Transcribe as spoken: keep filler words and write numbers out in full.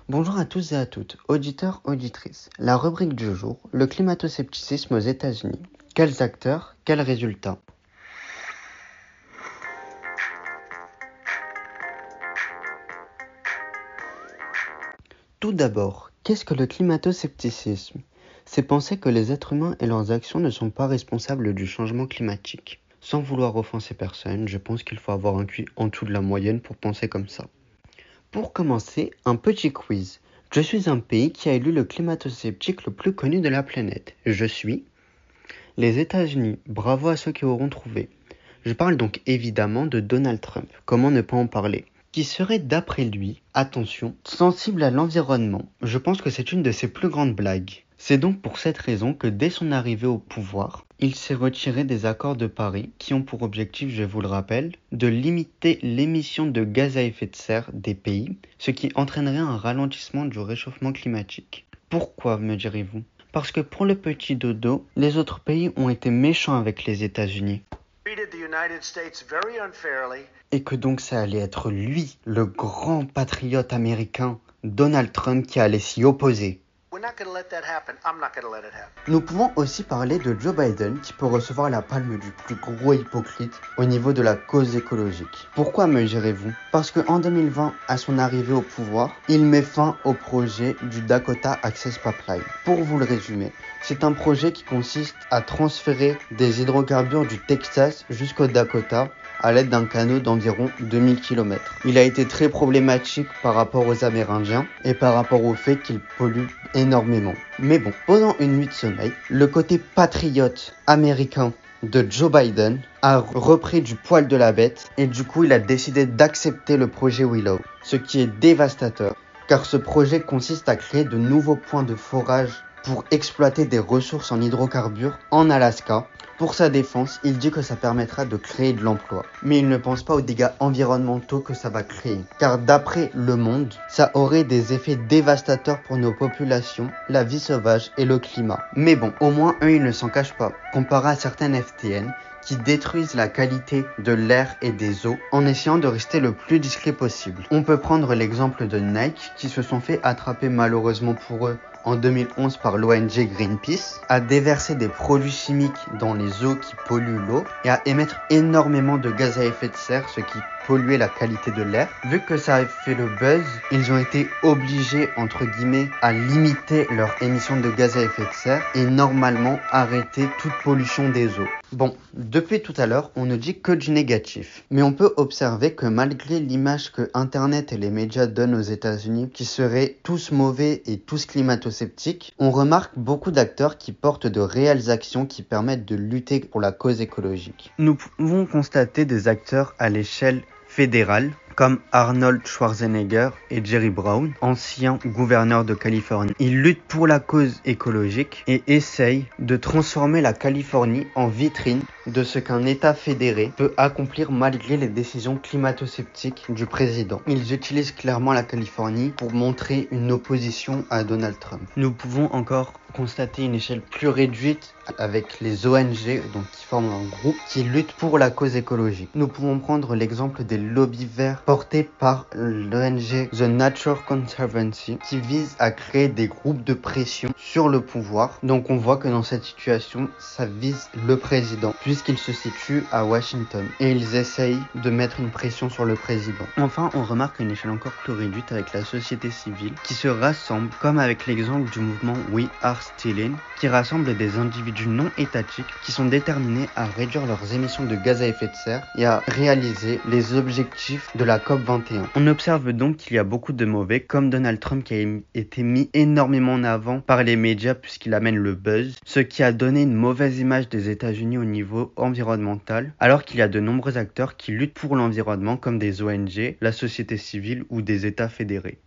Bonjour à tous et à toutes, auditeurs, auditrices. La rubrique du jour, le climato-scepticisme aux États-Unis. Quels acteurs, quels résultats? Tout d'abord, qu'est-ce que le climato-scepticisme? C'est penser que les êtres humains et leurs actions ne sont pas responsables du changement climatique. Sans vouloir offenser personne, je pense qu'il faut avoir un Q I en dessous de la moyenne pour penser comme ça. Pour commencer, un petit quiz. Je suis un pays qui a élu le climato-sceptique le plus connu de la planète. Je suis les États-Unis. Bravo à ceux qui auront trouvé. Je parle donc évidemment de Donald Trump. Comment ne pas en parler? Qui serait d'après lui, attention, sensible à l'environnement. Je pense que c'est une de ses plus grandes blagues. C'est donc pour cette raison que dès son arrivée au pouvoir, il s'est retiré des accords de Paris qui ont pour objectif, je vous le rappelle, de limiter l'émission de gaz à effet de serre des pays, ce qui entraînerait un ralentissement du réchauffement climatique. Pourquoi, me direz-vous? Parce que pour le petit dodo, les autres pays ont été méchants avec les États-Unis. Et que donc ça allait être lui, le grand patriote américain, Donald Trump, qui allait s'y opposer. Nous pouvons aussi parler de Joe Biden qui peut recevoir la palme du plus gros hypocrite au niveau de la cause écologique. Pourquoi me direz-vous? Parce qu'en deux mille vingt, à son arrivée au pouvoir, il met fin au projet du Dakota Access Pipeline. Pour vous le résumer, c'est un projet qui consiste à transférer des hydrocarbures du Texas jusqu'au Dakota à l'aide d'un canot d'environ deux mille kilomètres. Il a été très problématique par rapport aux Amérindiens et par rapport au fait qu'il pollue énormément. Mais bon, pendant une nuit de sommeil, le côté patriote américain de Joe Biden a repris du poil de la bête et du coup il a décidé d'accepter le projet Willow, ce qui est dévastateur car ce projet consiste à créer de nouveaux points de forage pour exploiter des ressources en hydrocarbures en Alaska. Pour sa défense, il dit que ça permettra de créer de l'emploi. Mais il ne pense pas aux dégâts environnementaux que ça va créer. Car d'après Le Monde, ça aurait des effets dévastateurs pour nos populations, la vie sauvage et le climat. Mais bon, au moins eux, ils ne s'en cachent pas. Comparé à certaines F T N qui détruisent la qualité de l'air et des eaux en essayant de rester le plus discret possible. On peut prendre l'exemple de Nike qui se sont fait attraper malheureusement pour eux en deux mille onze par l'O N G Greenpeace, à déverser des produits chimiques dans les eaux qui polluent l'eau et à émettre énormément de gaz à effet de serre, ce qui polluait la qualité de l'air. Vu que ça a fait le buzz, ils ont été obligés, entre guillemets, à limiter leur émission de gaz à effet de serre et normalement arrêter toute pollution des eaux. Bon, depuis tout à l'heure, on ne dit que du négatif. Mais on peut observer que malgré l'image que Internet et les médias donnent aux États-Unis, qui seraient tous mauvais et tous climato-sceptiques, on remarque beaucoup d'acteurs qui portent de réelles actions qui permettent de lutter pour la cause écologique. Nous pouvons constater des acteurs à l'échelle fédérale, comme Arnold Schwarzenegger et Jerry Brown, anciens gouverneurs de Californie. Ils luttent pour la cause écologique et essayent de transformer la Californie en vitrine de ce qu'un État fédéré peut accomplir malgré les décisions climato-sceptiques du président. Ils utilisent clairement la Californie pour montrer une opposition à Donald Trump. Nous pouvons encore constater une échelle plus réduite avec les O N G, donc qui forment un groupe qui lutte pour la cause écologique. Nous pouvons prendre l'exemple des lobbies verts portés par l'O N G The Nature Conservancy qui vise à créer des groupes de pression sur le pouvoir. Donc on voit que dans cette situation, ça vise le président puisqu'il se situe à Washington et ils essayent de mettre une pression sur le président. Enfin, on remarque une échelle encore plus réduite avec la société civile qui se rassemble, comme avec l'exemple du mouvement We Are Stealing, qui rassemble des individus non étatiques qui sont déterminés à réduire leurs émissions de gaz à effet de serre et à réaliser les objectifs de la COP vingt et un. On observe donc qu'il y a beaucoup de mauvais, comme Donald Trump qui a été mis énormément en avant par les médias puisqu'il amène le buzz, ce qui a donné une mauvaise image des États-Unis au niveau environnemental, alors qu'il y a de nombreux acteurs qui luttent pour l'environnement comme des O N G, la société civile ou des États fédérés.